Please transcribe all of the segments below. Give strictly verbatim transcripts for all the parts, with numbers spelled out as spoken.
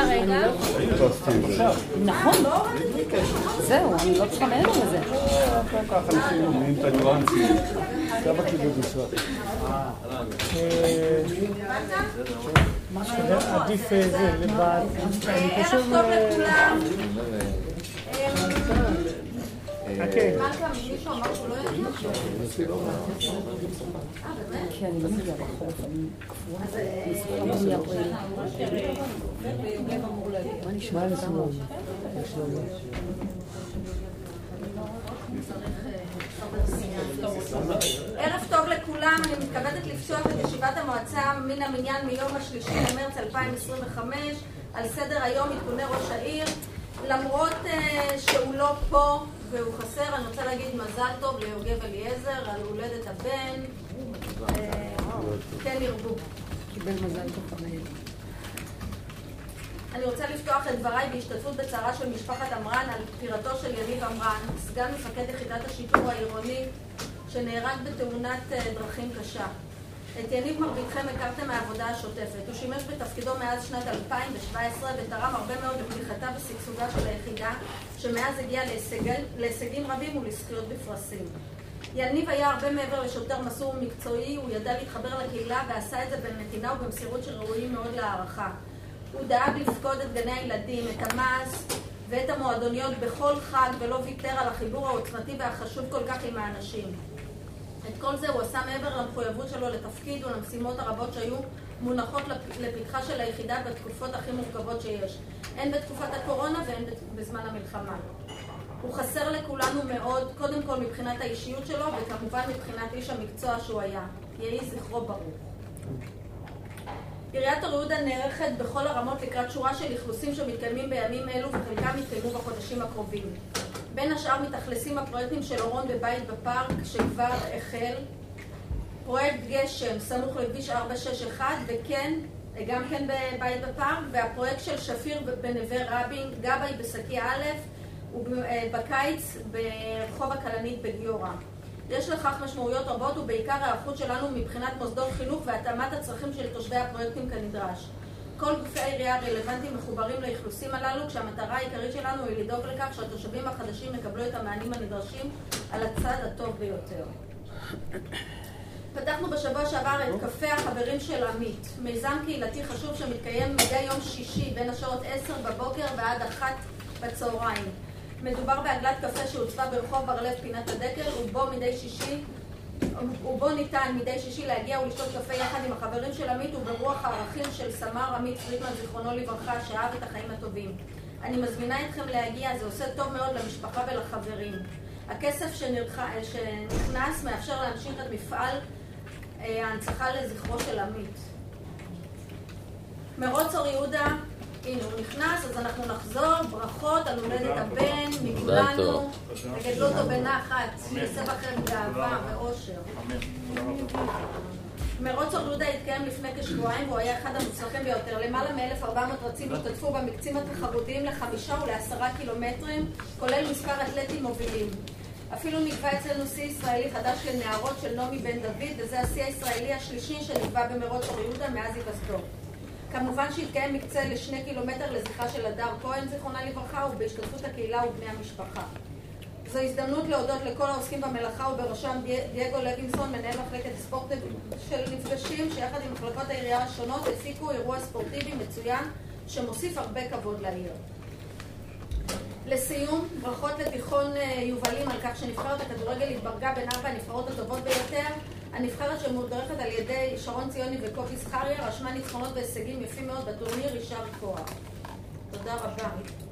רגע. נכון. זהו, אני לא צריכה מעבר לזה. ככה לפעמים אומרים את הניואנסים. כמה קיבל בשביל? עדיף זה, לבד. ערב טוב לכולם. חכה. מישהו אמר שהוא לא יגיד? כן, אני לא מגיעה בחורף, אני קפואה. אז מה נשמע? מה נשמע? ערב טוב לכולם, אני מתכבדת לפתוח את ישיבת המועצה מן המניין מיום השלישי למרץ אלפיים עשרים וחמש. על סדר היום עדכוני ראש העיר. למרות uh, שהוא לא פה והוא חסר, אני רוצה להגיד מזל טוב ליוגב אליעזר על הולדת הבן. uh, כן ירבו. קיבל מזל טוב חמל. אני רוצה לפתוח את דבריי בהשתתפות בצערה של משפחת אמרן על פטירתו של יניב אמרן, סגן מפקד יחידת השיטור העירוני שנהרג בתאונת דרכים קשה. את יניב מרביתכם הכרתם מהעבודה השוטפת. הוא שימש בתפקידו מאז שנת אלפיים שבע עשרה ותרם הרבה מאוד לפתיחתה ושגשוגה של היחידה, שמאז הגיעה להישגים, להישגים רבים ולזכיות בפרסים. יניב היה הרבה מעבר לשוטר מסור ומקצועי, הוא ידע להתחבר לקהילה ועשה את זה בנתינה ובמסירות שראויים מאוד להערכה. הוא דאג לפקוד את גני הילדים, את המס ואת המועדוניות בכל חג ולא ויתר על החיבור העוצמתי והחשוב כל כך עם האנשים. את כל זה הוא עשה מעבר למחויבות שלו לתפקיד ולמשימות הרבות שהיו מונחות לפתחה של היחידה בתקופות הכי מורכבות שיש. הן בתקופת הקורונה והן בזמן המלחמה. הוא חסר לכולנו מאוד, קודם כל מבחינת האישיות שלו וכמובן מבחינת איש המקצוע שהוא היה. יהי זכרו ברוך. עיריית אור יהודה נערכת בכל הרמות לקראת שורה של אכלוסים שמתקיימים בימים אלו וחלקם יתקיימו בחודשים הקרובים. בין השאר מתאכלסים הפרויקטים של אורון בבית בפארק שכבר החל, פרויקט גשם סמוך לכביש ארבע שש אחת וכן, גם כן בבית בפארק, והפרויקט של שפיר בנווה רבין, גבאי בסקי א' ובקיץ ברחוב הכלנית בגיורא. יש לכך משמעויות רבות ובעיקר הערכות שלנו מבחינת מוסדות חינוך והתאמת הצרכים של תושבי הפרויקטים כנדרש. כל גופי העירייה הרלוונטיים מחוברים לאכלוסים הללו, כשהמטרה העיקרית שלנו היא לדאוג לכך שהתושבים החדשים יקבלו את המענים הנדרשים על הצד הטוב ביותר. פתחנו בשבוע שעבר את קפה החברים של עמית, מיזם קהילתי חשוב שמתקיים מדי יום שישי בין השעות עשר בבוקר ועד אחת בצהריים. מדובר בעגלת קפה שהוצבה ברחוב בר לב פינת הדקל, ובו מדי שישי ובו ניתן מדי שישי להגיע ולשתות קפה יחד עם החברים של עמית וברוח הערכים של סמ"ר עמית פרידמן זיכרונו לברכה שאהב את החיים הטובים. אני מזמינה אתכם להגיע, זה עושה טוב מאוד למשפחה ולחברים. הכסף שנכנס מאפשר להמשיך את מפעל ההנצחה לזכרו של עמית. מרוץ אור יהודה, הנה הוא נכנס, אז אנחנו נחזור, ברכות על הולדת הבן, מכולנו, וגדלו אותו בנחת, שיעשה בכם גאווה ואושר. מרוץ אור יהודה התקיים לפני כשבועיים והוא היה אחד המוצלחים ביותר. למעלה מ-אלף וארבע מאות רצים השתתפו במקצים התחרותיים לחמישה ולעשרה קילומטרים, כולל מספר אתלטים מובילים. אפילו נקבע אצלנו שיא ישראלי חדש לנערות של נעמי בן דוד, וזה השיא הישראלי השלישי שנקבע במרוץ אור יהודה מאז היווסדו. כמובן שהתקיים מקצה לשני קילומטר לזכרה של הדר כהן, זיכרונה לברכה, ובהשתתפות הקהילה ובני המשפחה. זו הזדמנות להודות לכל העוסקים במלאכה ובראשם דייגו לוינסון, מנהל מחלקת ספורט של נפגשים, שיחד עם מחלקות העירייה השונות הפיקו אירוע ספורטיבי מצוין שמוסיף הרבה כבוד לעיר. לסיום, ברכות לתיכון יובלים על כך שנבחרת הכדורגל התברגה בין ארבע הנבחרות הטובות ביותר. הנבחרת שמודרכת על ידי שרון ציוני וקופי זכריה רשמה ניצחונות והישגים יפים מאוד בטורניר, יישר כוח. תודה רבה.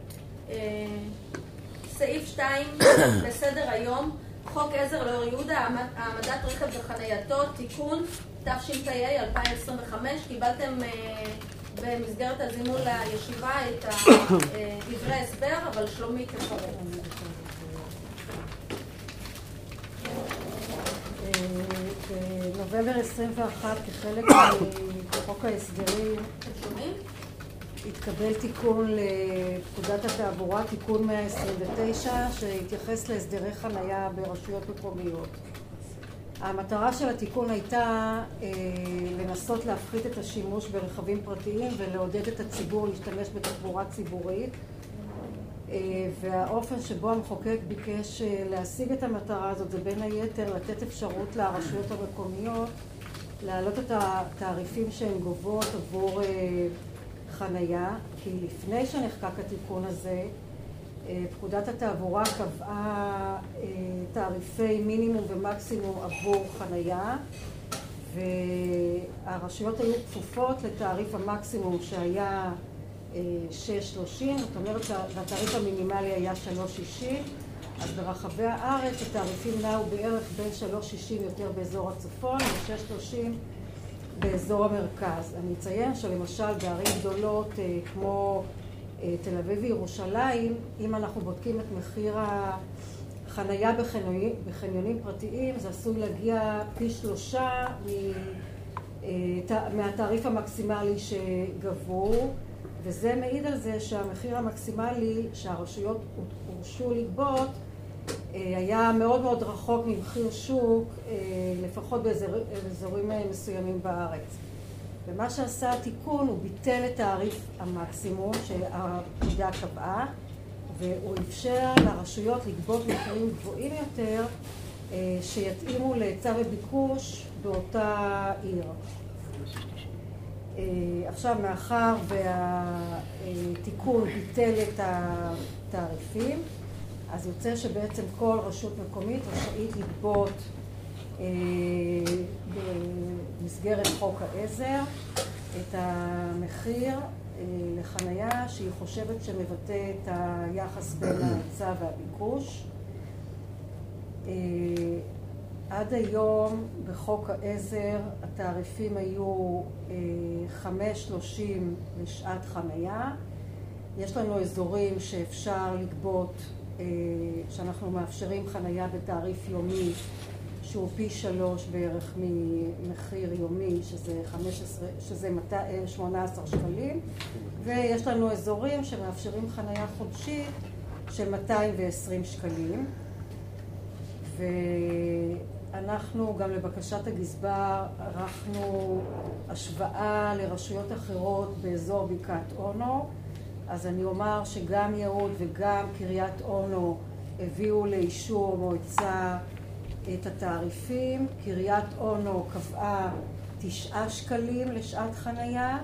סעיף שתיים בסדר היום, חוק עזר לאור יהודה, העמדת רכב בחנייתו, תיקון תשפ"ה אלפיים עשרים וחמש. קיבלתם במסגרת הזימון לישיבה את דברי הסבר, אבל שלומי תפרט. בנובמבר עשרים ואחת כחלק מחוק ההסדרים התקבל תיקון לפקודת התעבורה, תיקון מאה עשרים ותשע, שהתייחס להסדרי חנייה ברשויות מקומיות. המטרה של התיקון הייתה אה, לנסות להפחית את השימוש ברכבים פרטיים ולעודד את הציבור להשתמש בתחבורה ציבורית. אה, והאופן שבו המחוקק ביקש אה, להשיג את המטרה הזאת זה בין היתר לתת אפשרות לרשויות המקומיות להעלות את התעריפים שהן גובות עבור אה, חנייה, כי לפני שנחקק התיקון הזה, פקודת התעבורה קבעה תעריפי מינימום ומקסימום עבור חנייה, והרשויות היו כפופות לתעריף המקסימום שהיה שש שלושים, זאת אומרת שהתעריף המינימלי היה שלוש שישים, אז ברחבי הארץ התעריפים נעו בערך בין שלוש שישים יותר באזור הצפון ו-שש שלושים באזור המרכז. אני אציין שלמשל בערים גדולות כמו תל אביב וירושלים, אם אנחנו בודקים את מחיר החנייה בחניונים, בחניונים פרטיים, זה עשוי להגיע פי שלושה מהתעריף המקסימלי שגבו, וזה מעיד על זה שהמחיר המקסימלי שהרשויות הורשו לגבות היה מאוד מאוד רחוק ממחיר שוק, לפחות באזורים מסוימים בארץ. ומה שעשה התיקון, הוא ביטל את תעריף המקסימום שהפקודה קבעה, והוא אפשר לרשויות לגבות מחירים גבוהים יותר שיתאימו להיצע וביקוש באותה עיר. עכשיו, מאחר והתיקון ביטל את התעריפים, אז יוצא שבעצם כל רשות מקומית רשאית לגבות במסגרת חוק העזר את המחיר לחנייה שהיא חושבת שמבטא את היחס בין ההיצע והביקוש. עד היום בחוק העזר התעריפים היו חמש שלושים לשעת חנייה. יש לנו אזורים שאפשר לגבות, שאנחנו מאפשרים חנייה בתעריף יומי שהוא פי שלוש בערך ממחיר יומי, שזה חמש עשרה, שזה שמונה עשר שקלים, ויש לנו אזורים שמאפשרים חנייה חודשית של מאתיים ועשרים שקלים. ואנחנו גם לבקשת הגזבר ערכנו השוואה לרשויות אחרות באזור בקעת אונו, אז אני אומר שגם יהוד וגם קריית אונו הביאו לאישור מועצה את התעריפים. קריית אונו קבעה תשעה שקלים לשעת חנייה,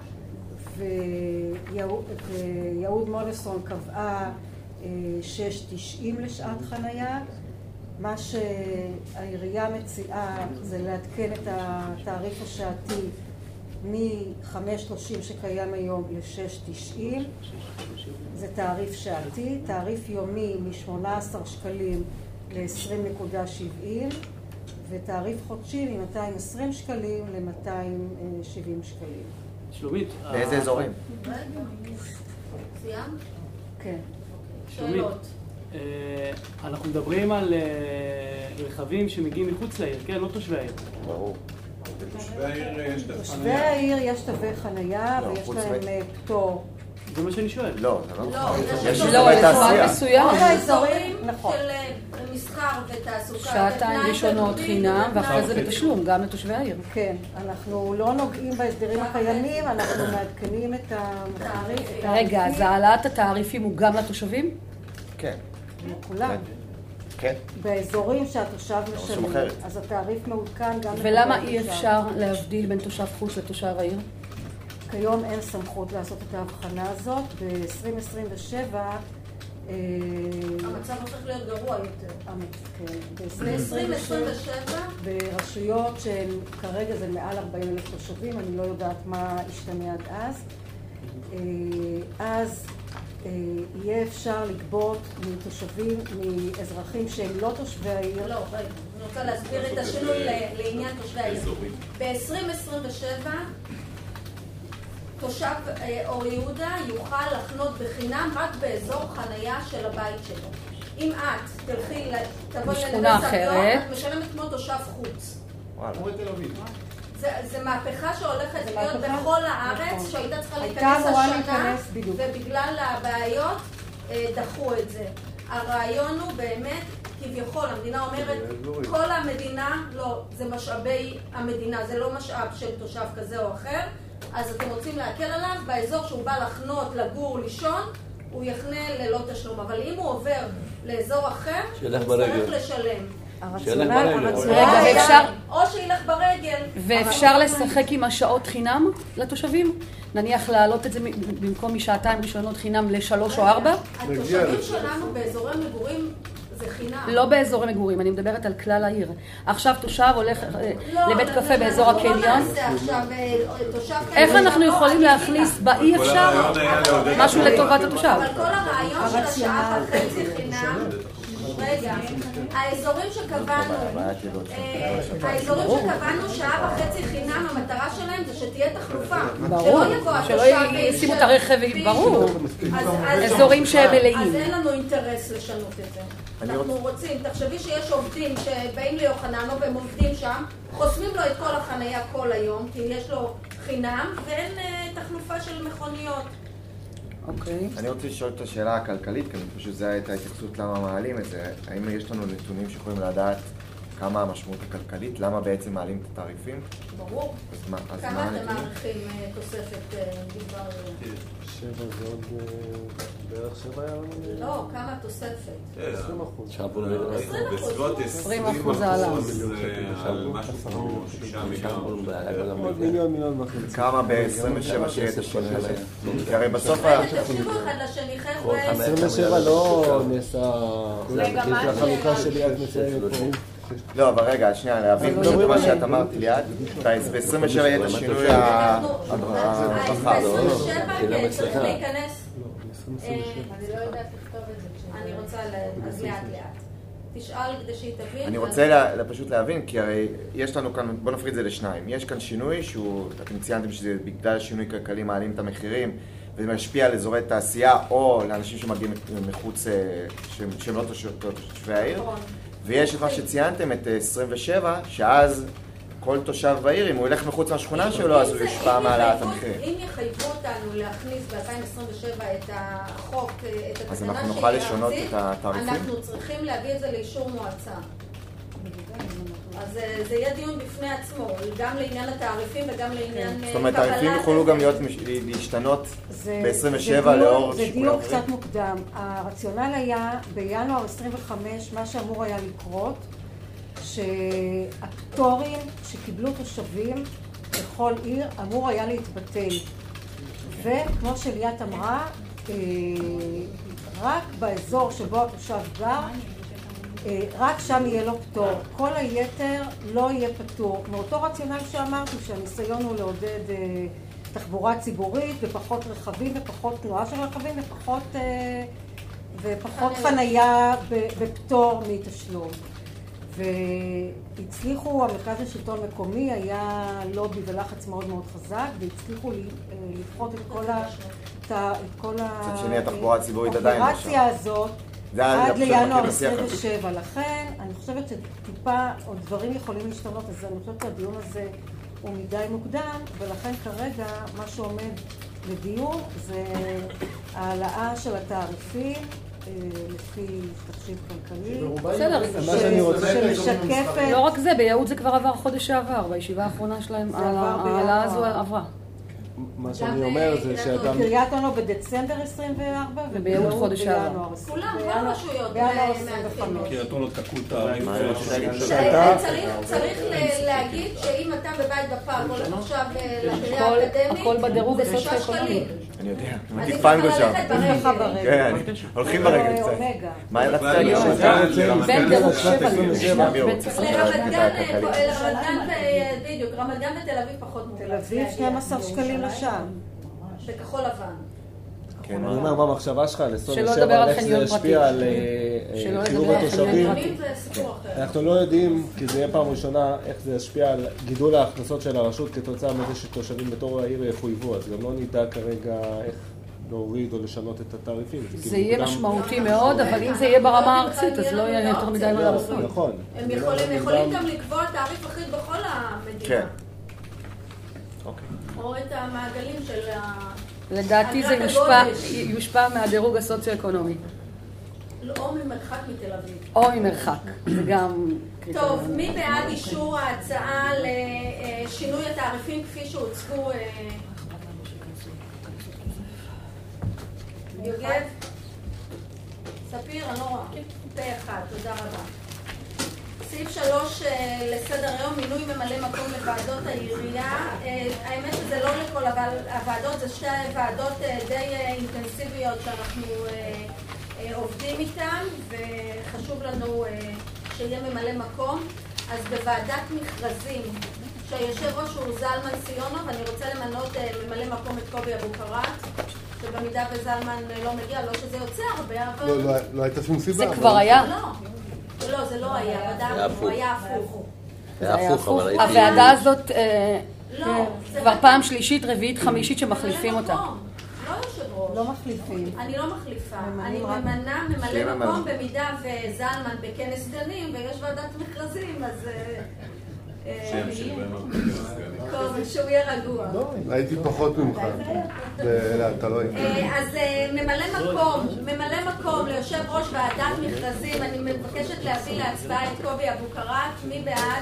ויהוד מולסון קבעה שש תשעים לשעת חנייה. מה שהעירייה מציעה זה לעדכן את התעריף השעתי מ-חמש שלושים שקיים היום ל-שש תשעים. זה תעריף שעתי. תעריף יומי מ-שמונה עשר שקלים ל-עשרים נקודה שבעים, ותעריף חודשי מ-מאתיים ועשרים שקלים ל-מאתיים שבעים שקלים. שלומית, באיזה אזורים? סיימת? כן. שלומית, אנחנו מדברים על רכבים שמגיעים מחוץ לעיר, כן? לא תושבי העיר. ברור. בתושבי העיר יש תווי חנייה. תושבי העיר יש תווי חנייה ויש להם פטור. זה מה שאני שואל. לא, זה לא. לא, יש לא, אזורי אזור תעשייה. מסוים. כל האזורים, אזורים נכון. של מסחר ותעסוקה. שעתיים ותנאי ראשונות תלמיד חינם, ותנאי ואחרי זה תלמיד. בתשלום, גם לתושבי העיר. כן, אנחנו לא נוגעים בהסדרים הקיימים, אנחנו מעדכנים את המחירים. רגע, אז העלאת התעריפים הוא גם לתושבים? כן. לכולם. כן. באזורים שהתושב רשום משלם, אחרת. אז התעריף מעודכן גם... ולמה לתושב. אי אפשר להבדיל בין תושב חוץ לתושב העיר? כיום אין סמכות לעשות את ההבחנה הזאת. ב-עשרים עשרים ושבע... המצב הופך להיות גרוע יותר. ב-עשרים עשרים ושבע, ברשויות שהן כרגע זה מעל ארבעים אלף תושבים, אני לא יודעת מה ישתנה עד אז, אז יהיה אפשר לגבות מתושבים, מאזרחים שהם לא תושבי העיר. לא, רגע, אני רוצה להסביר את השינוי לעניין תושבי העיר. ב-עשרים עשרים ושבע תושב אור יהודה יוכל לחנות בחינם רק באזור חנייה של הבית שלו. אם את תלכי, תבואי לנווה סביון, את משלמת כמו תושב חוץ. וואלה. זה מהפכה שהולכת להיות בכל הארץ, שהייתה צריכה להיכנס הייתה אמורה השנה, להיכנס בדיוק. ובגלל הבעיות דחו את זה. הרעיון הוא באמת, כביכול, המדינה אומרת, כל המדינה, לא, זה משאבי המדינה, זה לא משאב של תושב כזה או אחר, אז אתם רוצים להקל עליו, באזור שהוא בא לחנות, לגור, לישון, הוא יחנה ללא תשלום, אבל אם הוא עובר לאזור אחר, הוא צריך לשלם. הרציונל, הרציונל, או שילך ברגל. ואפשר לשחק עם השעות חינם לתושבים? נניח להעלות את זה במקום משעתיים ראשונות חינם לשלוש או ארבע? התושבים שלנו באזורי מגורים זה חינם. לא באזורי מגורים, אני מדברת על כלל העיר. עכשיו תושב הולך לבית קפה באזור הקניון. איך אנחנו יכולים להכניס באי אפשר משהו לטובת התושב? אבל כל הרעיון של השעה וחצי חינם, רגע, האזורים שקבענו, האזורים שקבענו שעה וחצי חינם, המטרה שלהם זה שתהיה תחלופה. ברור, שלא ישימו את הרכב, ברור. אזורים שהם מלאים. אז אין לנו אינטרס לשנות את זה. אנחנו רוצים, תחשבי שיש עובדים שבאים ליוחננוף והם עובדים שם, חוסמים לו את כל החנייה כל היום, כי יש לו חינם, ואין תחלופה של מכוניות. אני רוצה לשאול את השאלה הכלכלית, כי פשוט זה הייתה התייחסות למה מעלים את זה. האם יש לנו נתונים שיכולים לדעת כמה המשמעות הכלכלית? למה בעצם מעלים את התעריפים? ברור. כמה אתם מעריכים תוספת בדבר? שבע זה עוד בערך שבע היה לנו? לא, כמה תוספת? עשרים אחוז. בסביבות עשרים אחוז העלה. על משהו כמו שישה מיליון. עוד מיליון מיליון וחצי. כמה ב-עשרים ושבע שיהיה את השאלה הזה? כי הרי בסוף... תקשיבו אחד לשני, חבר'ה. עשרים ושבע לא נעשה... זה החלוקה שלי עד מציינת פה. לא, אבל רגע, שנייה, להבין פשוט מה שאת אמרת ליד. ב-עשרים ושבע יהיה את השינוי ההברחה. ב-עשרים ושבע צריך להיכנס. אני לא יודעת לכתוב את זה. אני רוצה, אז לאט לאט. תשאל כדי שהיא תבין. אני רוצה פשוט להבין, כי הרי יש לנו כאן, בוא נפריד את זה לשניים. יש כאן שינוי שהוא, אתם ציינתם שזה בגלל שינוי כלכלי מעלים את המחירים, וזה משפיע על אזורי תעשייה או לאנשים שמגיעים מחוץ, שהם לא תושבי העיר. ויש את מה שציינתם, את עשרים ושבע, שאז כל תושב בעיר, אם הוא ילך מחוץ מהשכונה שלו, אז הוא יושפע מהעלאת המחירים. אם יחייבו אותנו להכניס ב-אלפיים עשרים ושבע את החוק, את התקנה אז אנחנו נוכל לשנות את התעריפים? אנחנו צריכים להביא את זה לאישור מועצה. אז זה יהיה דיון בפני עצמו, גם לעניין התעריפים וגם לעניין קבלת... זאת אומרת, התעריפים יכולו גם להיות להשתנות ב-עשרים ושבע לאור שיקולים אחרים? זה דיון קצת מוקדם. הרציונל היה בינואר עשרים וחמש, מה שאמור היה לקרות, שהפטורים שקיבלו תושבים בכל עיר אמור היה להתבטל. וכמו שליאת אמרה, רק באזור שבו התושב גר, רק שם יהיה לו פטור. כל היתר לא יהיה פטור. מאותו רציונל שאמרתי, שהניסיון הוא לעודד תחבורה ציבורית ופחות רכבים ופחות תנועה של רכבים ופחות, ופחות חנייה בפטור מתשלום. והצליחו, המרכז לשלטון מקומי היה לובי ולחץ מאוד מאוד חזק, והצליחו לפחות את כל ה... את כל האופרציה הזאת עד לינואר עשרים ושבע. לכן אני חושבת שטיפה עוד דברים יכולים להשתנות, אז אני חושבת שהדיון הזה הוא מדי מוקדם, ולכן כרגע מה שעומד לדיון זה העלאה של התעריפים לפי תחשיב כלכלי. בסדר, שמשקפת... לא רק זה, ביהוד זה כבר עבר חודש שעבר, בישיבה האחרונה שלהם העלאה הזו עברה. מה שאני אומר זה שאדם... קריית אונו בדצמבר עשרים וארבע וביהוד חודש שעבר. כולם, כל רשויות מעדכנות. קריית אונו תקעו תעריף. צריך להגיד שאם אתה בבית בפארק הולך עכשיו לקריה האקדמית, הכל בדירוג הסוציו-אקונומי. אני יודע, טיפנגו שם. כן, הולכים ברגל קצת. מה היה רצתה לי? בין דירוג שבע לרמת גן, בדיוק, רמת גן ותל אביב פחות מובן. תל אביב שנים עשר שקלים לשעה. בכחול לבן. אני אומר, מה המחשבה שלך ל-עשרים שלא ושבע, לדבר על איך זה חניון ישפיע על חיוב התושבים? אנחנו לא יודעים, כי זה יהיה פעם ראשונה, איך זה ישפיע על גידול ההכנסות של הרשות כתוצאה מזה שתושבים בתור העיר יחויבו, אז גם לא נדע כרגע איך להוריד או לשנות את התעריפים. זה יהיה משמעותי מאוד, אבל אם זה יהיה ברמה הארצית, אז לא יהיה יותר מדי מה לעשות. נכון. הם יכולים גם לקבוע תעריף אחיד בכל המדינה. או את המעגלים של ה... לדעתי זה יושפע מהדירוג הסוציו-אקונומי. או ממרחק מתל אביב. או ממרחק, זה גם... טוב, מי בעד אישור ההצעה לשינוי התעריפים כפי שהוצגו? יוגב? ספיר, אני לא רואה. פה אחד, תודה רבה. סעיף שלוש לסדר היום, מינוי ממלא מקום לוועדות העירייה. האמת שזה לא לכל הוועדות, זה שתי ועדות די אינטנסיביות שאנחנו עובדים איתן, וחשוב לנו שיהיה ממלא מקום. אז בוועדת מכרזים, שהיושב ראש הוא זלמן סיונו, ואני רוצה למנות ממלא מקום את קובי אבוקרט, שבמידה וזלמן לא מגיע, לא שזה יוצא הרבה, אבל... לא הייתה שום סיבה. זה כבר היה. לא, לא, זה לא היה, הוא היה הפוך. זה היה הפוך, אבל הייתי... הוועדה הזאת כבר פעם שלישית, רביעית, חמישית שמחליפים אותה. לא יושב ראש. לא מחליפים. אני לא מחליפה. אני ממנה ממלא מקום במידה וזלמן בכנס גנים, ויש ועדת מכרזים, אז... שם של בנות. טוב, שהוא יהיה רגוע. הייתי פחות ממך. אתה לא היית. אז ממלא מקום, ממלא מקום ליושב ראש ועדת מכרזים, אני מבקשת להביא להצבעה את קובי אבוקרט. מי בעד?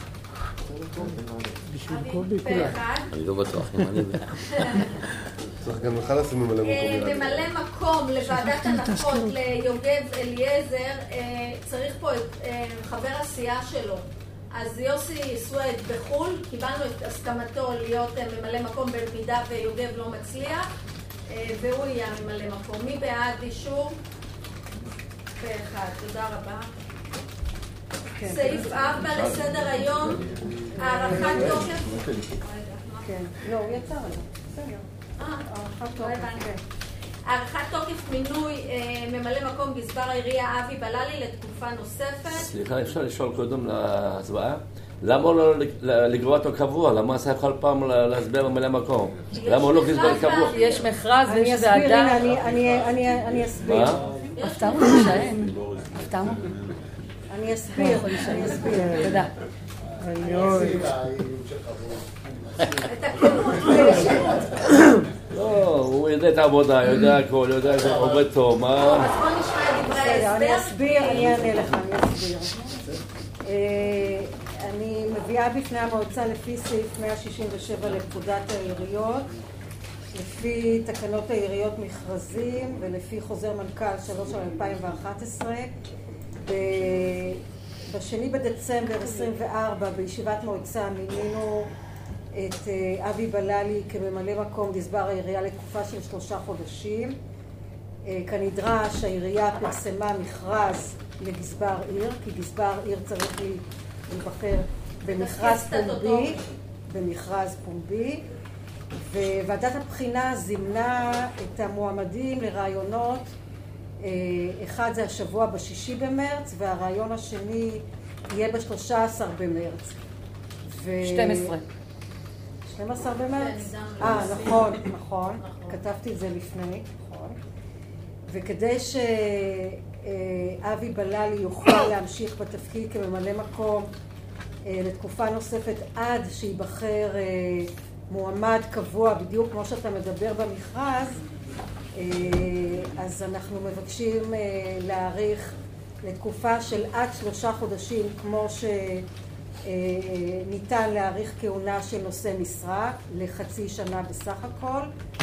פה אחד. אני לא בטוח אם אני בעד. צריך גם לך לשים ממלא מקום. ממלא מקום לוועדת הנחות ליוגב אליעזר, צריך פה את חבר הסיעה שלו. אז יוסי סוויד בחול, קיבלנו את הסכמתו להיות ממלא מקום במידה ויוגב לא מצליח, והוא יהיה ממלא מקום. מי בעד אישור? פה אחד, תודה רבה. סעיף ארבע לסדר היום, הארכת תוקף. כן, לא, הוא יצא עליו. בסדר. אה, הארכת תוקף. הארכת תוקף מינוי ממלא מקום גזבר העירייה אבי בללי לתקופה נוספת. סליחה, אפשר לשאול קודם להצבעה? למה לא לגרוע אותו קבוע? למה צריך כל פעם להסביר ממלא מקום? למה לא גזבר קבוע? יש מכרז ויש ועדה. אני אסביר. מה? הפתענו להישאם. הפתענו. אני אסביר. אני אסביר. תודה. לא, הוא יודע את העבודה, יודע הכל, יודע שהוא עובד טוב, מה? אז בוא נשמע דברי ההסבר. אני אסביר, אני אענה לך, אני אסביר. אני מביאה בפני המועצה לפי סעיף מאה שישים ושבע לפקודת העיריות, לפי תקנות העיריות מכרזים ולפי חוזר מנכ"ל שלוש אלפיים ואחת עשרה. בשני בדצמבר עשרים וארבע בישיבת מועצה מינינו את אבי בללי כממלא מקום גזבר העירייה לתקופה של שלושה חודשים. כנדרש, העירייה פרסמה מכרז לגזבר עיר, כי גזבר עיר צריך להיבחר במכרז פומבי, במכרז פומבי, וועדת הבחינה זימנה את המועמדים לרעיונות. אחד זה השבוע בשישי במרץ, והרעיון השני יהיה בשלושה עשר במרץ. שתים עשרה. שתים עשרה במרץ? אה, נכון, נכון. כתבתי את זה לפני, נכון. וכדי שאבי בללי יוכל להמשיך בתפקיד כממלא מקום לתקופה נוספת עד שיבחר מועמד קבוע, בדיוק כמו שאתה מדבר במכרז, אז אנחנו מבקשים להאריך לתקופה של עד שלושה חודשים, כמו שניתן להאריך כהונה של נושא משרה לחצי שנה בסך הכל,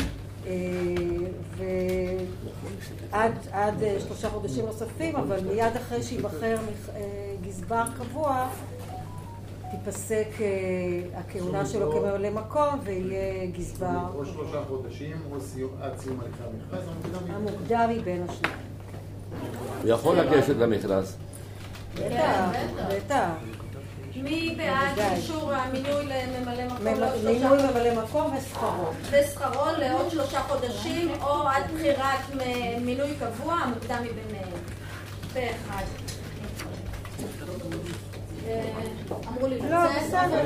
ועד עד שלושה חודשים נוספים, אבל מיד אחרי שיבחר גזבר קבוע תיפסק הכהונה שלו כממלא מקום ויהיה גזבר. או שלושה חודשים או עד סיום הליכי המכרז המוקדם מבין השניים. הוא יכול לגשת למכרז. בטח, בטח. מי בעד אישור המינוי לממלא מקום? מינוי ממלא מקום ושכרו. ושכרו לעוד שלושה חודשים או עד בחירת מינוי קבוע המוקדם מביניהם. פה אחד. אמרו לי לא, בסדר.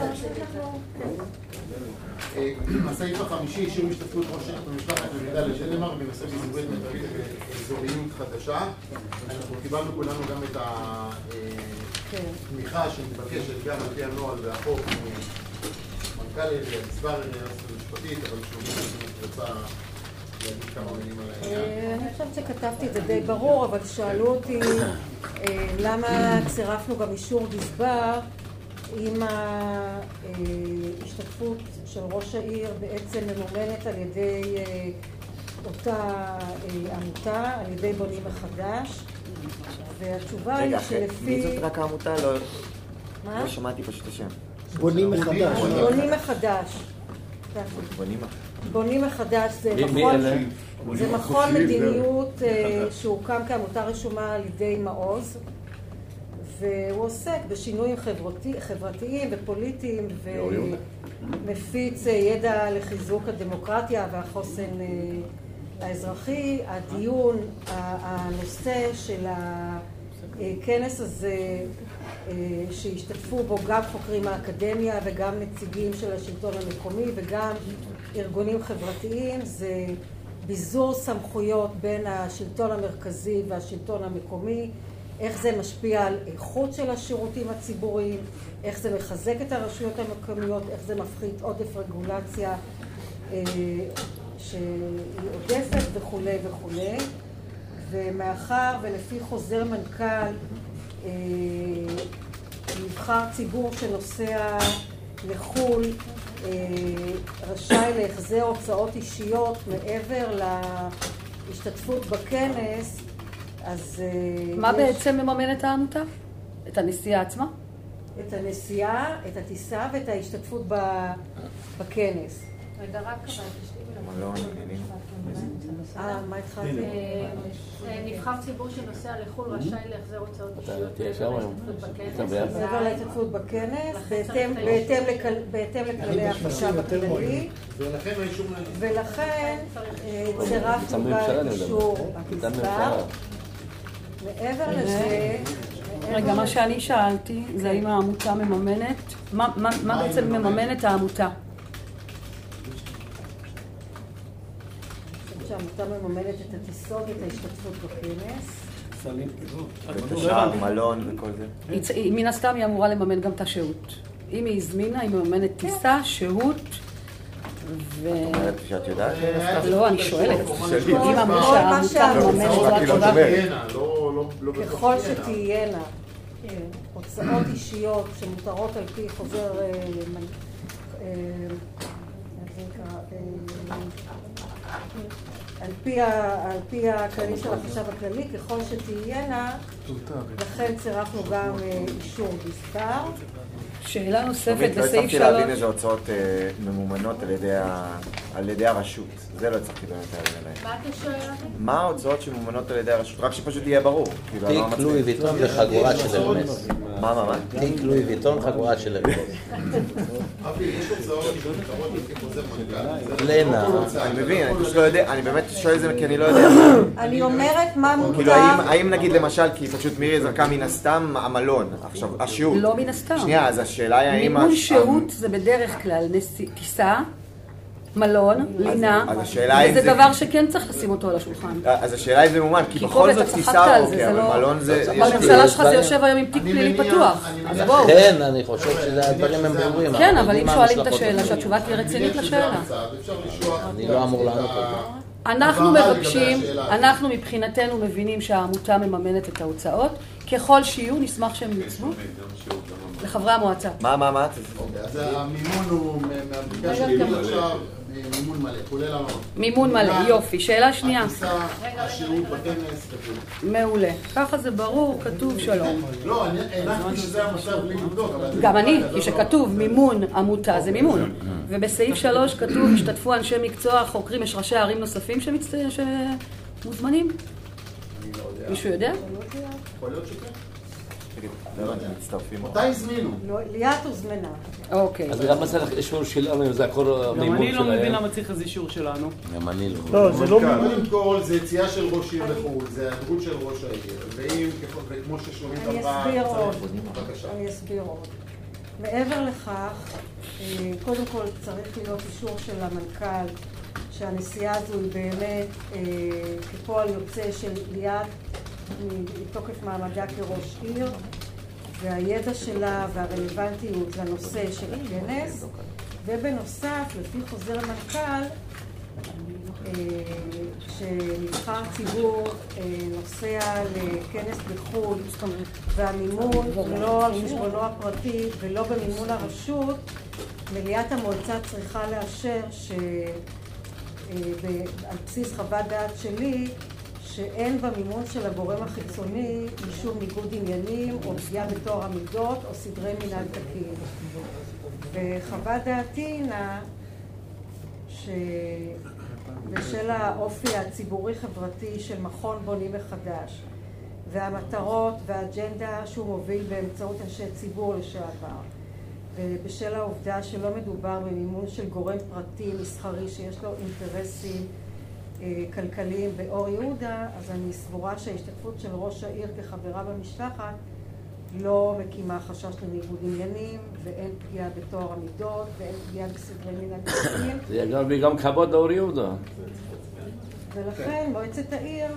הסעיף החמישי, אישור השתתפות ראש העיר במשלחת לוועידה לשדנמרק בנושא ביזורית מיטבית אזוריות חדשה. אנחנו קיבלנו כולנו גם את התמיכה שמתבקשת גם על פי הנוהל והחוק מנכ"ל העירייה, גזבר העירייה המשפטית, אבל שהוא רצה להגיד כמה מילים על העניין. אני חושבת חושבת שכתבתי את זה די ברור, אבל שאלו אותי למה צירפנו גם אישור גזבר אם ההשתתפות של ראש העיר בעצם ממומנת על ידי אותה עמותה, על ידי בונים מחדש, והתשובה היא שלפי... מי זאת רק העמותה? לא... מה? לא שמעתי פשוט השם. בונים מחדש. בונים מחדש. בונים מחדש. בונים מחדש זה מכון מדיניות שהוקם כעמותה רשומה על ידי מעוז, והוא עוסק בשינויים חברתיים ופוליטיים ומפיץ ידע לחיזוק הדמוקרטיה והחוסן האזרחי. הדיון, הנושא של הכנס הזה שהשתתפו בו גם חוקרים מהאקדמיה וגם נציגים של השלטון המקומי וגם ארגונים חברתיים, זה ביזור סמכויות בין השלטון המרכזי והשלטון המקומי, איך זה משפיע על איכות של השירותים הציבוריים, איך זה מחזק את הרשויות המקומיות, איך זה מפחית עודף רגולציה שהיא עודפת וכו' וכו'. ומאחר ולפי חוזר מנכ"ל נבחר ציבור שנוסע לחו"ל רשאי להחזר הוצאות אישיות מעבר להשתתפות בכנס, אז... מה בעצם מממנת העמותה? את הנסיעה עצמה? את הנסיעה, את הטיסה ואת ההשתתפות בכנס. רגע, רק אבל תשתימי לא, אני... אה, מה התחלתי? נבחר ציבור שנוסע לחו"ל רשאי להחזר הוצאות אישיות מעבר להשתתפות בכנס, בהתאם לכללי החשב הכללי, ולכן צירפנו גם אישור הגזבר. מעבר לזה... רגע, מה שאני שאלתי זה האם העמותה מממנת, מה בעצם מממנת העמותה? שהעמותה מממנת את הטיסות ואת ההשתתפות בכנס. את השער, מלון וכל זה. מן הסתם היא אמורה לממן גם את השהות. אם היא הזמינה, היא מממנת טיסה, שהות ו... את אומרת שאת יודעת? לא, אני שואלת. אם העמותה מממנת... ככל שתהיינה הוצאות אישיות שמותרות על פי חוזר... על פי, על פי הכללים של החשב הכללי, ככל שתהיינה, לכן צירפנו גם אישור גזבר. שאלה נוספת בסעיף שלוש. לא הצלחתי להבין איזה הוצאות ממומנות על ידי הרשות. זה לא הצלחתי באמת להבין עליהם. מה אתה שואל? מה ההוצאות שממומנות על ידי הרשות? רק שפשוט יהיה ברור. תיק לואי ויטון וחגורה של הרמס. מה, מה, מה? תיק לואי ויטון חגורה של הרמס. אבי, יש הוצאות שמותרות לפי חוזר מנכ"ל. לנה. אני מבין, אני פשוט לא יודע, אני באמת שואל את זה כי אני לא יודע. אני אומרת מה מותר. כאילו, האם נגיד למשל, כי פשוט מירי זרקה מן הסתם המלון, עכשיו, השהות. לא מן הסתם. שנייה, אז השאלה היא האם... מימון שהות זה בדרך כלל טיסה, מלון, לינה, וזה דבר שכן צריך לשים אותו על השולחן. אז השאלה היא זה מומן, כי בכל זאת טיסה, אוקיי, אבל מלון זה... בממשלה שלך זה יושב היום עם תיק פלילי פתוח, אז בואו. כן, אני חושב שהדברים הם ברורים. כן, אבל אם שואלים את השאלה, שהתשובה תהיה רצינית לשאלה. אני לא אמור לענות על זה. אנחנו מבקשים, אנחנו מבחינתנו מבינים שהעמותה מממנת את ההוצאות, ככל שיהיו נשמח שהם יוצבו לחברי המועצה. מה, מה, מה? אז המימון הוא מהבדיקה שלי עכשיו מימון מלא, כולל המון. מימון מלא, יופי. שאלה שנייה. הטיסה, השירות בכנס, כתוב. מעולה. ככה זה ברור, כתוב שלום. לא, אני הנחתי שזה המצב בלי לבדוק. גם אני, כי שכתוב מימון עמותה זה מימון. ובסעיף שלוש כתוב, השתתפו אנשי מקצוע, חוקרים, יש ראשי ערים נוספים שמוזמנים? מישהו יודע? יכול להיות שכן. לא, אתם מצטרפים. מתי הזמינו? ליאת הוזמנה. אוקיי. אז גם צריך אישור שלנו, זה הכל מימון שלהם. גם אני לא מבין למה צריך איזה אישור שלנו. גם אני לא. לא, זה לא מימון. קודם כל, זה יציאה של ראש עיר לחו"ל, זה הדרות של ראש העיר. ואם, וכמו ששלומית אמרה, אני אסביר עוד. בבקשה. אני אסביר עוד. מעבר לכך, קודם כל צריך להיות אישור של המנכ"ל שהנסיעה הזו היא באמת כפועל יוצא של ליאת מתוקף מעמדה כראש עיר, והידע שלה והרלוונטיות לנושא של הכנס, ובנוסף, לפי חוזר המנכ"ל, שנבחר ציבור נוסע לכנס בחו"ל והמימון לא על חשבונו הפרטי ולא במימון הרשות, מליאת המועצה צריכה לאשר שעל בסיס חוות דעת שלי שאין במימון של הגורם החיצוני משום ניגוד עניינים או פגיעה בתואר המידות או סדרי מינהל תקין. וחוות דעתי נע שבשל האופי הציבורי-חברתי של מכון בונים מחדש והמטרות והאג'נדה שהוא מוביל באמצעות אנשי ציבור לשעבר, ובשל העובדה שלא מדובר במימון של גורם פרטי מסחרי שיש לו אינטרסים כלכליים באור יהודה, אז אני סבורה שההשתתפות של ראש העיר כחברה במשלחת לא מקימה חשש לניגוד עניינים, ואין פגיעה בתואר המידות, ואין פגיעה בסדרי מינהל תקין. זה יגרום גם כבוד לאור יהודה. ולכן מועצת העיר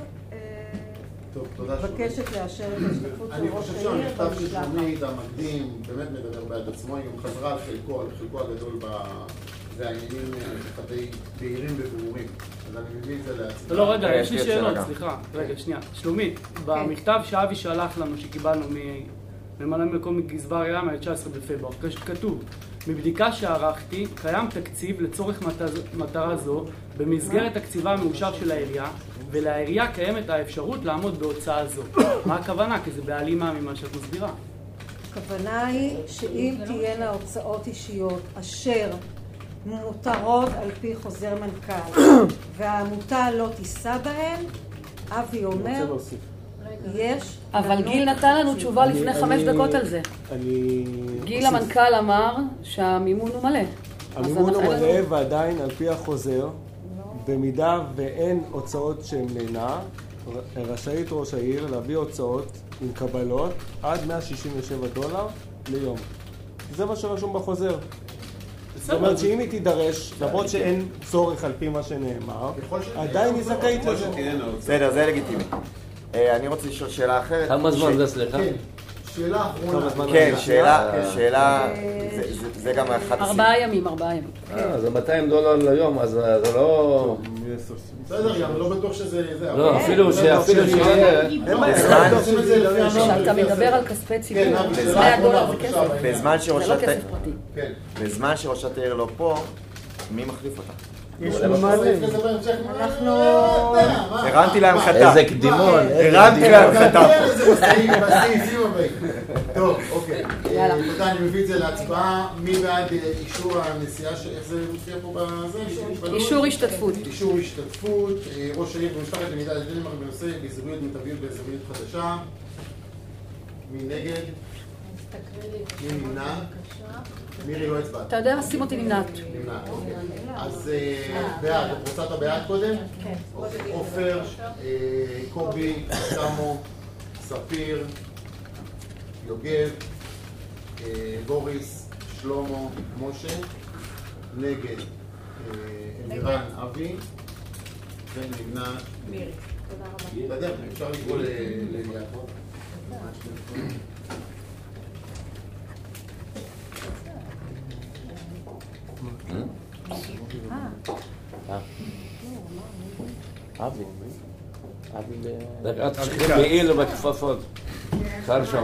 מבקשת לאשר את ההשתתפות של ראש העיר במשלחת. אני חושב שהמכתב של שלומית המקדים באמת מדבר בעד עצמו, היא גם חזרה על חלקו, על חלקו הגדול והעניינים די בהירים וברורים. אז אני מביא את זה להצבעה. לא, רגע, יש לי שאלות, סליחה. רגע, שנייה. שלומית, במכתב שאבי שלח לנו, שקיבלנו ממלא מקום גזבר העירייה מה-תשעה עשר בפברואר, כתוב, מבדיקה שערכתי, קיים תקציב לצורך מטרה זו במסגרת תקציבה המאושר של העירייה, ולעירייה קיימת האפשרות לעמוד בהוצאה זו. מה הכוונה? כי זה בהלימה ממה שאת מסבירה. הכוונה היא שאם תהיינה הוצאות אישיות אשר מותרות על פי חוזר מנכ"ל והעמותה לא תישא בהן, אבי אומר, יש... אבל גיל נתן לנו תשובה לפני חמש דקות על זה. גיל המנכ"ל אמר שהמימון הוא מלא. המימון הוא מלא ועדיין על פי החוזר, במידה ואין הוצאות שהן לינה, רשאית ראש העיר להביא הוצאות עם קבלות עד מאה שישים ושבע דולר ליום. זה מה שרשום בחוזר. זאת אומרת שאם היא תידרש, למרות שאין צורך על פי מה שנאמר, עדיין היא זכאית לזה. בסדר, זה לגיטימי. אני רוצה לשאול שאלה אחרת. כמה זמן זה סליחה? שאלה אחרונה. כן, שאלה, שאלה, זה גם אחד... ארבעה ימים, ארבעה ימים. זה מאתיים דולר ליום, אז זה לא... בסדר, גם לא בטוח שזה... לא, אפילו שיהיה... שאתה מדבר על כספי ציבור, מאה דולר זה כסף. בזמן שראשת העיר לא פה, מי מחליף אותה? אנחנו... הרמתי להנחתה. איזה קדימון. הרמתי להנחתה. טוב, אוקיי. תודה, אני מביא את זה להצבעה. מי בעד אישור הנסיעה, איך זה מופיע פה בזה? אישור השתתפות. אישור השתתפות. ראש העיר במשלחת למידה לדנמרק בנושא באזוריות מיטבית באזוריות חדשה. מי נגד? מי נמנע? מירי לא הצבעת. אתה יודע, שים אותי נמנעת. נמנעת. אז בעד, את רוצה את הבעד קודם? כן. עופר, קובי, סמו, ספיר, יוגב, בוריס, שלמה, משה, נגד אלירן, אבי, ונמנע מירי. תודה רבה. אפשר לקרוא ליעקב. אבי. אבי ב... את צריכים מעיל בכפפות. קר שם.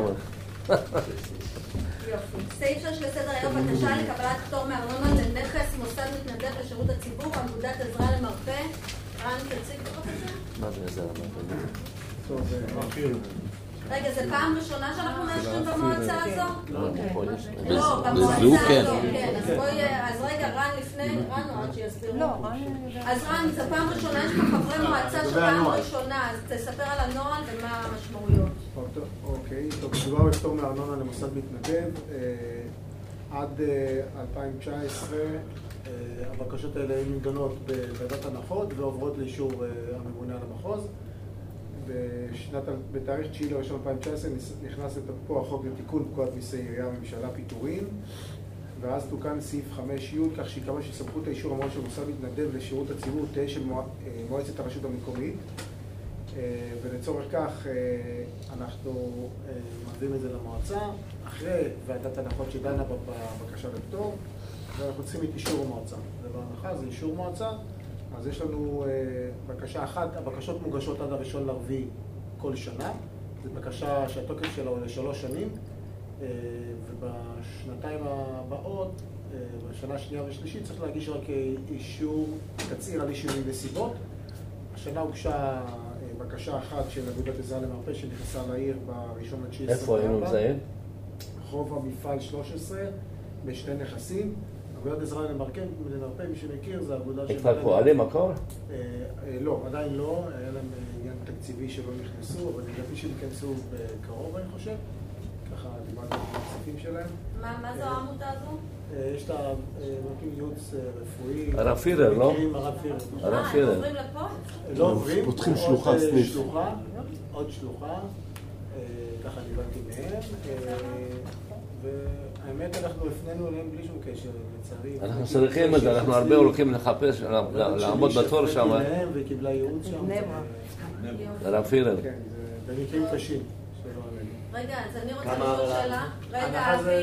סעיף שש לסדר היום, בקשה לקבלת פטור מארנונה לנכס מוסד מתנדב לשירות הציבור, אגודת עזרה למרפא. רן, תציג בבקשה. מה זה עזרה למרפא? טוב, מרפא. רגע, זה פעם ראשונה שאנחנו מאשרים במועצה הזו? לא, לא, במועצה הזו, כן. אז רגע, רן לפני, רן או עד שיסביר? לא, אז רן, זה פעם ראשונה, יש פה חברי מועצה שפעם ראשונה, אז תספר על הנוהל ומה המשמעויות. אוקיי, טוב, מדובר בפטור מארנונה למוסד מתנדב. עד אלפיים תשע עשרה הבקשות האלה היו נדונות בוועדת הנחות ועוברות לאישור הממונה על המחוז. בשנת, בתאריך תשיעי לראשון אלפיים תשע עשרה נכנס לתוקפו החוק לתיקון פקודת מיסי עירייה וממשלה פיטורין, ואז תוקן סעיף חמש י' כך שיקבע שסמכות האישור המועד של מוסד מתנדב לשירות הציבור תהיה של מועצת הרשות המקומית, ולצורך כך אנחנו מעבירים את זה למועצה אחרי ועדת הנחות שדנה בבקשה לפטור, ואנחנו צריכים את אישור המועצה. ובהנחה זה אישור מועצה, אז יש לנו בקשה אחת, הבקשות מוגשות עד הראשון לרביעי כל שנה. זו בקשה שהתוקף שלה הוא לשלוש שנים, ובשנתיים הבאות, בשנה השנייה והשלישית, צריך להגיש רק אישור, תצהיר על שינוי נסיבות. השנה הוגשה בקשה אחת של אגודת עזרה למרפא שנכנסה לעיר בראשון עד תשיעי עשרים וארבע. איפה היינו מזהים? רחוב המפעל שלוש עשרה, בשני נכסים. אגודת עזרה למרפא, מי שמכיר, זה אגודה של... כבר פועלים הכל? לא, עדיין לא. היה להם עניין תקציבי שלא נכנסו, אבל לדעתי שייכנסו בקרוב, אני חושב. ככה דיברתי על הכספים שלהם. מה זו העמותה הזו? יש לה נותנים ייעוץ רפואי. הרב פירר, לא? הרב פירר. הרב פירר. הם עוברים לפה? לא עוברים. פותחים שלוחה סניף. עוד שלוחה. ככה דיברתי מהם. והאמת, אנחנו הפנינו אליהם בלי שום קשר, לצערי. אנחנו צריכים את זה, אנחנו הרבה הולכים לחפש, לעמוד בתור שם. והיא קיבלה ייעוץ שם. הרב פירר. כן, זה במקרים קשים. רגע, אז אני רוצה לשאול שאלה. רגע, אבי.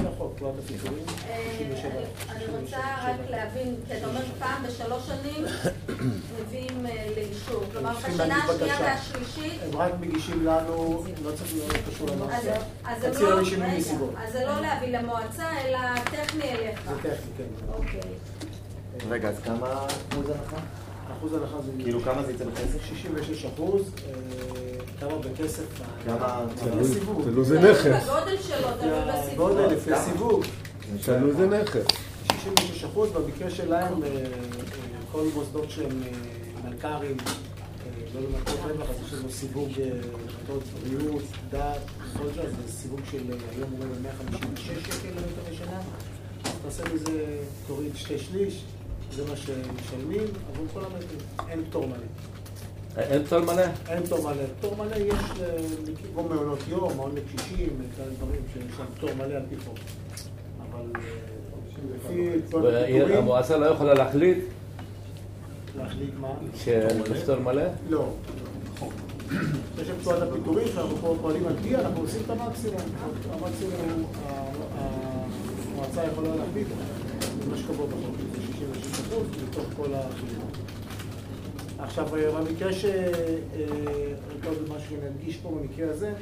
אני רוצה רק להבין, כי אתה אומר פעם בשלוש שנים מביאים לאישור. כלומר, בשנה השנייה והשלישית... הם רק מגישים לנו, לא צריך להיות קשור למעשה. אז זה לא להביא למועצה, אלא טכני אליך. זה טכני, כן. אוקיי. רגע, אז כמה אחוז הנחה? אחוז הנחה זה... כאילו כמה זה יצא בכסף? שישים ושש אחוז. כמה בכסף? כמה... תלוי זה נכס. הגודל שלו, תלוי בסיווג. גודל לפי סיווג. תלוי זה נכס. שישים ושש אחוז, במקרה שלהם, כל מוסדות שהם מלכ"רים, לא למטרות רווח, אז יש לנו סיווג למטרות בריאות, דת, כל זה, זה סיווג של היום אומרים מאה חמישים ושש שקל למטר בשנה. אז תעשה בזה, תוריד שתי שליש, זה מה שמשלמים, עבור כל המטרים. אין פטור מלא. אין פטור מלא? אין פטור מלא. פטור מלא יש כמו מעונות יום, מעון לקשישים, כאלה דברים שיש שם פטור מלא על פי חוק. אבל לפי פטור פיטורים... המועצה לא יכולה להחליט? להחליט מה? שפטור מלא? לא. יש שם פטורת הפיטורים, שאנחנו פה פועלים על פי, אנחנו עושים את המקסימום. המקסימום, המועצה יכולה להחליט, זה מה שקבוע בחוק, זה שישים ושש אחוז, מתוך כל החילוק. עכשיו, במקרה ש... עוד משהו שנדגיש פה במקרה הזה,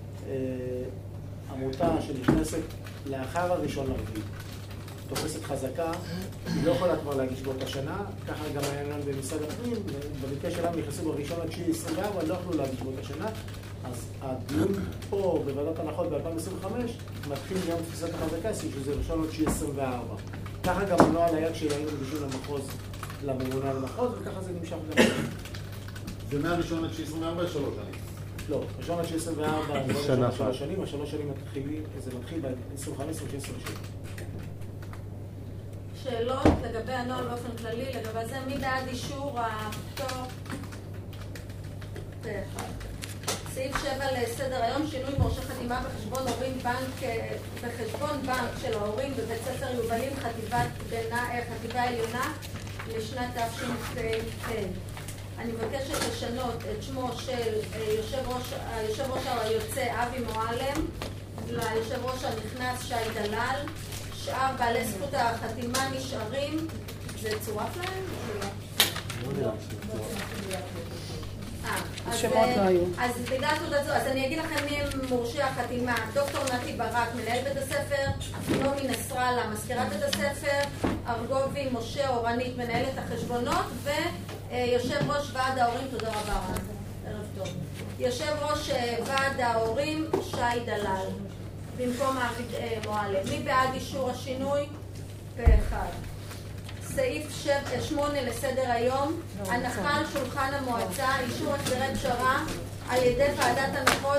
עמותה שנכנסת לאחר הראשון לרביעי, תופסת חזקה, היא לא יכולה כבר להגיש באותה שנה, ככה גם היה לנו במשרד הפנים, במקרה שלנו נכנסו בראשון עד תשיעי עשרים וארבע, לא יכלו להגיש באותה שנה, אז הדיון פה בוועדת הנחות ב-אלפיים עשרים וחמש מתחיל מיום תפיסת החזקה, שזה ראשון עד תשיעי עשרים וארבע. ככה גם הנוהל היה כשהיינו מגישים למחוז, לממונה למחוז, וככה זה נמשך גם. זה מהראשון עד תשיעי עשרים וארבע, שלוש שנים. לא, ראשון עד תשיעי עשרים וארבע, שנה שלוש שנים, השלוש שנים מתחילים, זה מתחיל ב-עשרים וחמש עשרים ושש שנים. שאלות לגבי הנוהל באופן כללי, לגבי זה, מי בעד אישור הפטור? זה אחד. סעיף שבע לסדר היום, שינוי מורשה חתימה בחשבון הורים בנק, בחשבון בנק של ההורים בבית ספר יובלים חטיבה עליונה לשנת תשפ"ה. אני מבקשת לשנות את שמו של יושב ראש, היושב ראש היוצא אבי מועלם ליושב ראש הנכנס שי דלל. שאר בעלי זכות החתימה נשארים. זה צורף להם? לא. אז בגלל תעודת זו, אז אני אגיד לכם מי הם מורשי החתימה. דוקטור נתי ברק, מנהל בית הספר, נעמי נסראללה, מזכירת בית הספר, ארגובי משה אורנית, מנהלת החשבונות, ויושב ראש ועד ההורים, תודה רבה רן, ערב טוב. יושב ראש ועד ההורים, שי דלל, במקום אבי מועלם. מי בעד אישור השינוי? פה אחד. סעיף שמונה לסדר היום, הנחה על שולחן המועצה, אישור הסדרי פשרה על ידי ועדת הנחות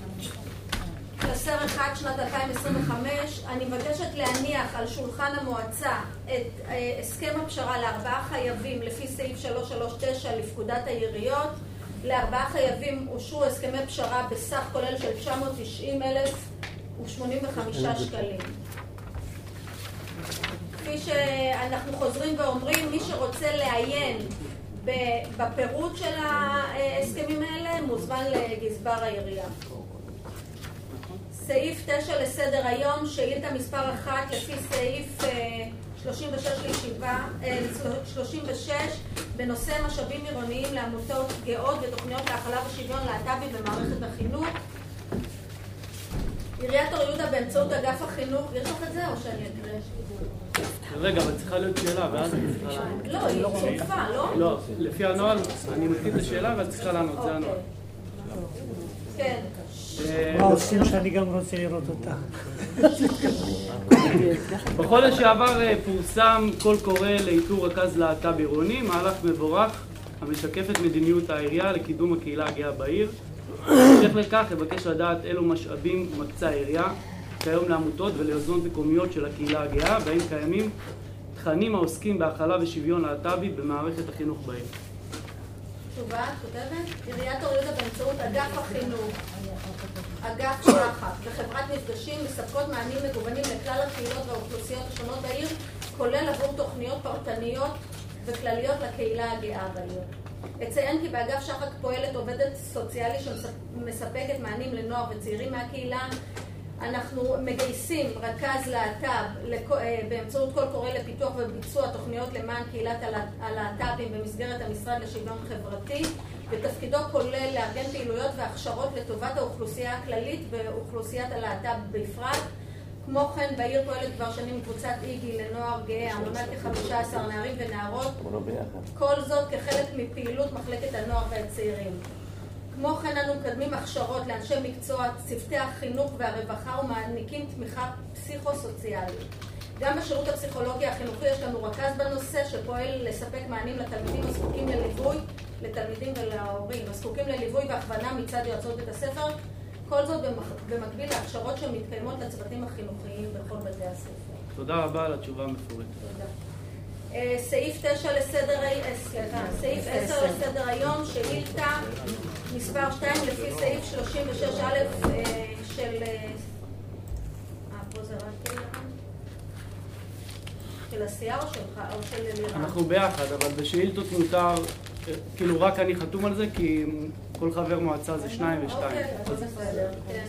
קלסר אחד שנת אלפיים עשרים וחמש. אני מבקשת להניח על שולחן המועצה את הסכם הפשרה לארבעה חייבים לפי סעיף שלוש שלוש תשע לפקודת העיריות. לארבעה חייבים אושרו הסכמי פשרה בסך כולל של תשע מאות תשעים אלף ושמונים וחמישה שקלים. כפי שאנחנו חוזרים ואומרים, מי שרוצה לעיין בפירוט של ההסכמים האלה מוזמן לגזבר העירייה. סעיף תשע לסדר היום, שאילתה מספר אחת לפי סעיף שלושים ושש לישיבה, שלושים ושש בנושא משאבים עירוניים לעמותות גאות ותוכניות להכלה ושוויון להט"בי במערכת החינוך. עיריית אור יהודה באמצעות אגף החינוך, יש לך את זה או שאני אקרא? רגע, אבל צריכה להיות שאלה, ואז אני צריכה לענות. לא, היא צורפה, לא? לא, לפי הנוהל, אני מתחיל את השאלה ואת צריכה לענות, זה הנוהל. כן. מה עושים שאני גם רוצה לראות אותה? בחודש שעבר פורסם קול קורא לאיתור רכז להט"ב עירוני, מהלך מבורך המשקף את מדיניות העירייה לקידום הקהילה הגאה בעיר. בהמשך לכך אבקש לדעת אילו משאבים מקצה העירייה כיום לעמותות וליוזמות מקומיות של הקהילה הגאה, והאם קיימים תכנים העוסקים בהכלה ושוויון להט"בי במערכת החינוך בעיר. תשובה, את כותבת? עיריית אור יהודה באמצעות אגף החינוך, אגף שח"ף וחברת מפגשים מספקות מענים מגוונים לכלל הקהילות והאוכלוסיות השונות בעיר, כולל עבור תוכניות פרטניות וכלליות לקהילה הגאה בעיר. אציין כי באגף שח"ף פועלת עובדת סוציאלי שמספקת מענים לנוער וצעירים מהקהילה. אנחנו מגייסים רכז להט"ב באמצעות קול קורא לפיתוח וביצוע תוכניות למען קהילת הלהט"בים במסגרת המשרד לשוויון חברתי, ותפקידו כולל לארגן פעילויות והכשרות לטובת האוכלוסייה הכללית ואוכלוסיית הלהט"ב בפרט. כמו כן, בעיר פועלת כבר שנים קבוצת איגי לנוער גאה, המונה כ-חמישה עשר נערים ונערות, כל זאת כחלק מפעילות מחלקת הנוער והצעירים. כמו כן, אנו מקדמים הכשרות לאנשי מקצוע, צוותי החינוך והרווחה ומעניקים תמיכה פסיכוסוציאלית. גם בשירות הפסיכולוגי החינוכי יש לנו רכז בנושא שפועל לספק מענים לתלמידים הזקוקים לליווי, לתלמידים ולהורים, הזקוקים לליווי והכוונה מצד יועצות בית הספר, כל זאת במקביל להכשרות שמתקיימות לצוותים החינוכיים בכל בתי הספר. תודה רבה על התשובה המפורטת. תודה. סעיף תשע לסדר, סליחה, סעיף עשר לסדר היום, שאילתה מספר שתיים לפי סעיף שלושים ושש א' של... אה, פה זה רק של עשייה או שלך, או של לירן? אנחנו ביחד, אבל בשאילתות מותר, כאילו רק אני חתום על זה, כי כל חבר מועצה זה שניים ושתיים. אוקיי, הכל בסדר, כן.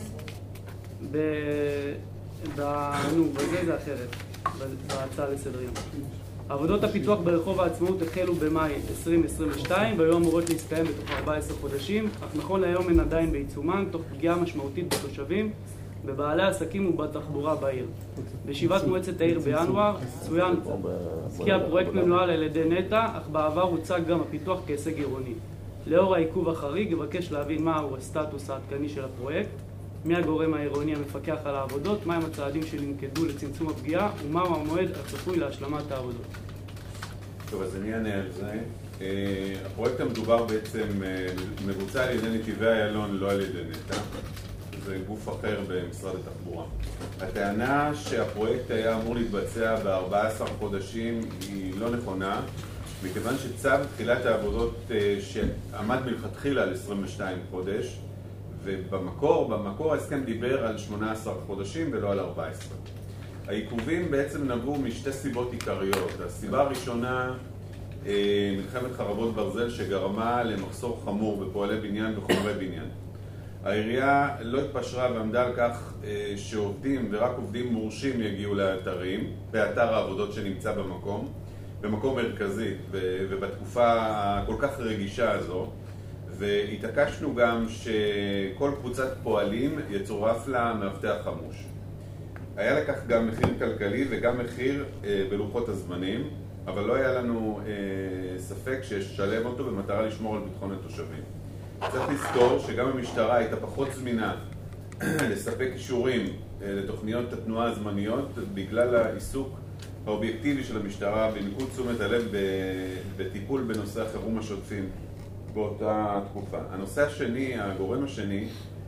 נו, בזה זה אחרת, בהצעה לסדר יום. עבודות הפיתוח ברחוב העצמאות החלו במאי עשרים עשרים ושתיים והיו אמורות להסתיים בתוך ארבעה עשר חודשים, אך נכון להיום הן עדיין בעיצומן, תוך פגיעה משמעותית בתושבים, בבעלי עסקים ובתחבורה בעיר. בישיבת מועצת העיר בינואר צוין כי הפרויקט מנוהל על ידי נטע, אך בעבר הוצג גם הפיתוח כהישג עירוני. לאור העיכוב החריג, אבקש להבין מהו הסטטוס העדכני של הפרויקט, מי הגורם העירוני המפקח על העבודות, מהם הצעדים שננקטו לצמצום הפגיעה ומהו המועד הצפוי להשלמת העבודות. טוב, אז אני אענה על זה. הפרויקט המדובר בעצם מבוצע על ידי נתיבי איילון, לא על ידי נטע. זה גוף אחר במשרד התחבורה. הטענה שהפרויקט היה אמור להתבצע ב-ארבעה עשר חודשים היא לא נכונה, מכיוון שצו תחילת העבודות שעמד מלכתחילה על עשרים ושניים חודש, ובמקור, במקור ההסכם דיבר על שמונה עשר חודשים ולא על ארבע עשרה. העיכובים בעצם נבעו משתי סיבות עיקריות. הסיבה הראשונה, מלחמת חרבות ברזל שגרמה למחסור חמור בפועלי בניין וחומרי בניין. העירייה לא התפשרה ועמדה על כך שעובדים ורק עובדים מורשים יגיעו לאתרים, באתר העבודות שנמצא במקום, במקום מרכזי ובתקופה הכל כך רגישה הזו. והתעקשנו גם שכל קבוצת פועלים יצורף לה מאבטח חמוש. היה לכך גם מחיר כלכלי וגם מחיר אה, בלוחות הזמנים, אבל לא היה לנו אה, ספק ששלם אותו במטרה לשמור על ביטחון התושבים. צריך לזכור שגם המשטרה הייתה פחות זמינה לספק אישורים אה, לתוכניות התנועה הזמניות בגלל העיסוק האובייקטיבי של המשטרה במיקוד תשומת הלב בטיפול בנושא החירום השוטפים באותה תקופה. הנושא השני, הגורם השני,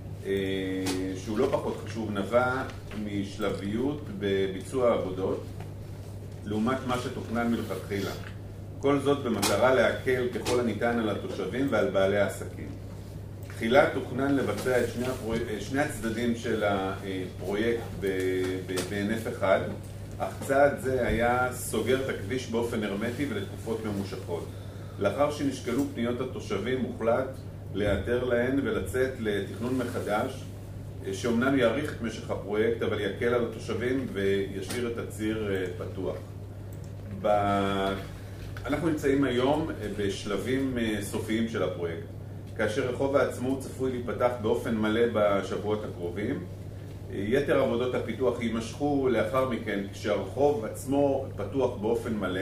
שהוא לא פחות חשוב, נבע משלביות בביצוע העבודות לעומת מה שתוכנן מלכתחילה. כל זאת במטרה להקל ככל הניתן על התושבים ועל בעלי העסקים. תחילה תוכנן לבצע את שני, הפרו... שני הצדדים של הפרויקט בהינף אחד, אך צעד זה היה סוגר את הכביש באופן הרמטי ולתקופות ממושכות. לאחר שנשקלו פניות התושבים הוחלט להיעתר להן ולצאת לתכנון מחדש שאומנם יאריך את משך הפרויקט אבל יקל על התושבים וישאיר את הציר פתוח. ב... אנחנו נמצאים היום בשלבים סופיים של הפרויקט, כאשר רחוב העצמאות צפוי להיפתח באופן מלא בשבועות הקרובים. יתר עבודות הפיתוח יימשכו לאחר מכן כשהרחוב עצמו פתוח באופן מלא.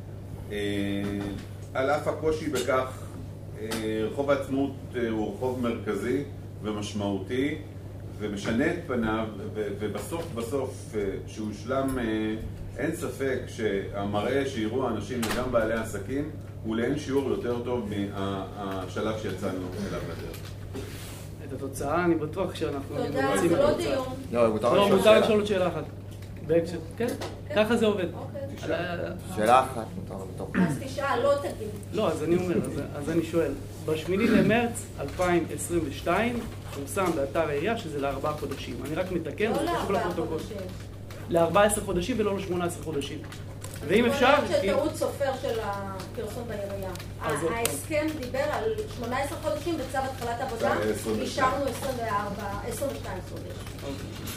על אף הקושי בכך, רחוב העצמאות הוא רחוב מרכזי ומשמעותי ומשנה את פניו, ובסוף בסוף שהוא שלם, אין ספק שהמראה שיראו האנשים וגם בעלי העסקים הוא לאין שיעור יותר טוב מהשלב שיצאנו אליו לדרך. את התוצאה אני בטוח שאנחנו רוצים את התוצאה. תודה, זה לא דיון. לא, מותר לשאול עוד שאלה אחת. כן, ככה זה עובד. שאלה אחת, מותר. אז תשאל, לא תגיד. לא, אז אני אומר, אז אני שואל. בשמיני למרץ אלפיים עשרים ושתיים פורסם באתר העירייה שזה לארבעה חודשים. אני רק מתקן, לא לארבעה חודשים. לארבעה עשר חודשים ולא לשמונה עשר חודשים. ואם אפשר... זה טעות סופר של הפרסום בעירייה. ההסכם דיבר על שמונה עשרה חודשים בצו התחלת עבודה, אישרנו עשרים ושתיים חודש.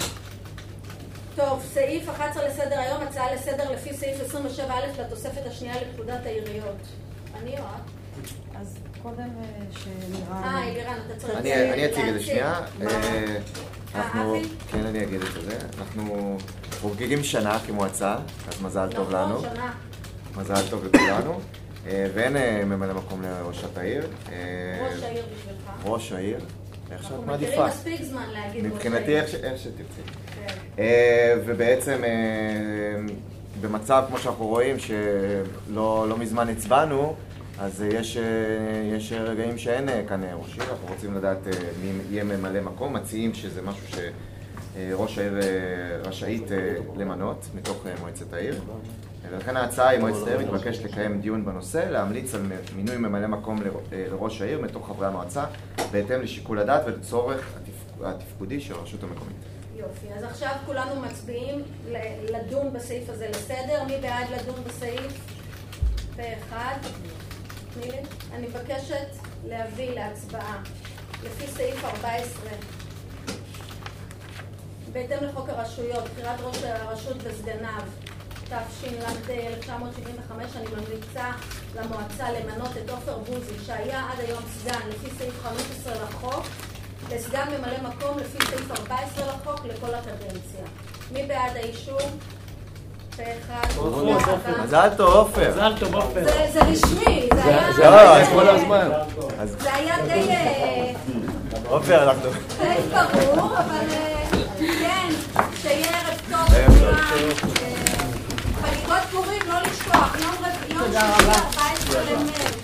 טוב, סעיף אחת עשרה לסדר היום, הצעה לסדר לפי סעיף עשרים ושבע א' לתוספת השנייה לפקודת העיריות. אני או את? אז קודם שנראה... אה, אלירן, אתה צריך... אני אציג את זה שנייה. אנחנו... כן, אני אגיד את זה. אנחנו חוגגים שנה כמועצה, אז מזל טוב לנו. נכון, שנה. מזל טוב לכולנו. ואין ממלא מקום לראשת העיר. ראש העיר בשבילך. ראש העיר. איך שאת מעדיפה. אנחנו מכירים מספיק זמן להגיד ראש העיר. מבחינתי איך שתרצי. ובעצם במצב כמו שאנחנו רואים שלא מזמן הצבענו, אז יש, יש רגעים שאין כאן ראש עיר. אנחנו רוצים לדעת מי יהיה ממלא מקום, מציעים שזה משהו שראש העיר רשאית למנות מתוך מועצת העיר. ולכן ההצעה היא מועצת העיר מתבקשת לקיים דיון בנושא, להמליץ על מינוי ממלא מקום לראש העיר מתוך חברי המועצה, בהתאם לשיקול הדעת ולצורך התפקודי של הרשות המקומית. יופי, אז עכשיו כולנו מצביעים לדון בסעיף הזה לסדר. מי בעד לדון בסעיף? פה אחד. מילי, אני מבקשת להביא להצבעה לפי סעיף ארבע עשרה בהתאם לחוק הרשויות, בחירת ראש הרשות וסגניו תשל"ה אלף תשע מאות שבעים וחמש. אני ממליצה למועצה למנות את עופר בוזי שהיה עד היום סגן לפי סעיף חמש עשרה לחוק לסגן ממלא מקום לפי סעיף ארבע עשרה לחוק לכל הקדנציה. מי בעד האישור? פה אחד. מזל טוב עופר. מזל טוב עופר. זה רשמי, זה היה... זה היה כל הזמן. זה היה די... עופר, אנחנו... די ברור, אבל כן, שיהיה ערב טוב לכולם. חגיגות פורים, לא לשכוח, יום רביעי, ארבע עשרה למרץ.